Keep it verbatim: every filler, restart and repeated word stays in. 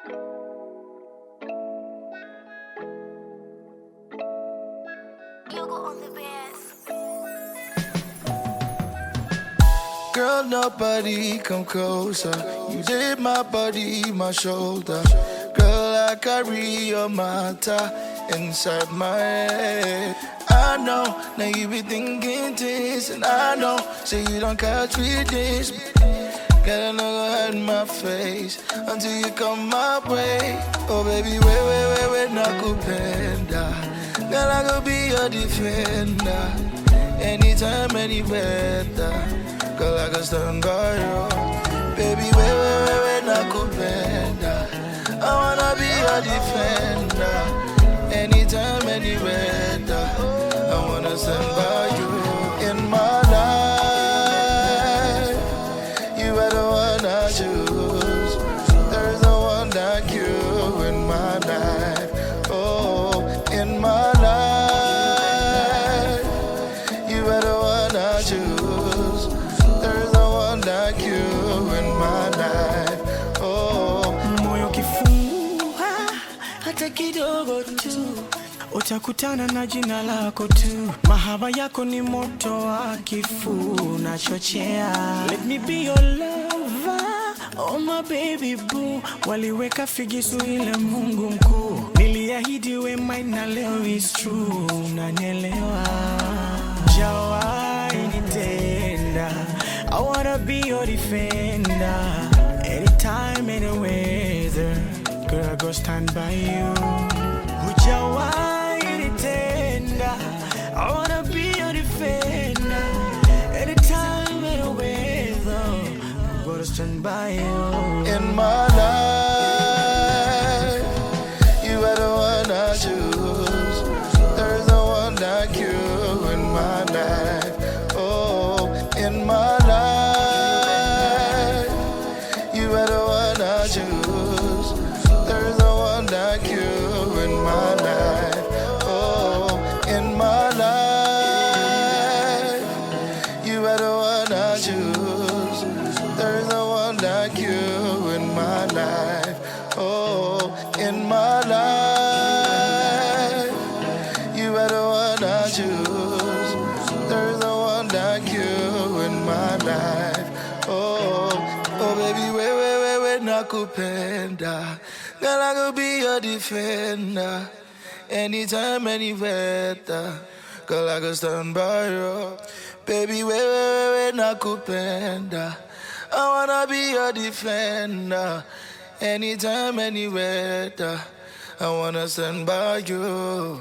Girl, nobody come closer. You did my body, my shoulder. Girl, I carry your matter inside my head. I know, now you be thinking this, and I know, say you don't catch feelings. Girl, I know go hide my face until you come my way. Oh baby, wait, wait, wait, wait, nakupenda. Girl, I go be your defender. Anytime, anywhere. Girl, I can stand by you. Baby, wait, wait, wait, wait, nakupenda. I wanna be your defender. Anytime, anywhere. I wanna stand by you. In my life, you are the one I choose. There's no one like you in my life. Oh, in my life, you are the one I choose. There's no one like you in my life. Oh, moyo kifungua hata kidogo tu, utakutana na jina lako tu. Mahaba yako ni moto wa kifu na chochea. Let me be your lover, oh my baby boo. Waliweka figisu ile Mungu mkuu. Niliahidi we mine na leo is true. Unanielewa? Jawai nitenda, I wanna be your defender. Anytime, anywhere, girl, I go stand by you. Hujawai nitenda, I wanna be your defender. Anytime, anywhere, I'm gonna stand by you. in my life, you are the one I choose. There's no one like you in my life. Oh, in my life, you are the one I choose. There's no one like you in my life. Oh, in my life, you are the one I choose. There's no one like you in my life. Oh, in my life, you are the one I choose. There's no one like you in my life. Oh, oh baby, wait, wait, wait, wait, nakupenda. Girl, I could be your defender. Anytime, anywhere. Girl, I could stand by you. Baby, wait, wait, wait, wait, nakupenda. I wanna be your defender. Anytime, anywhere. I wanna stand by you.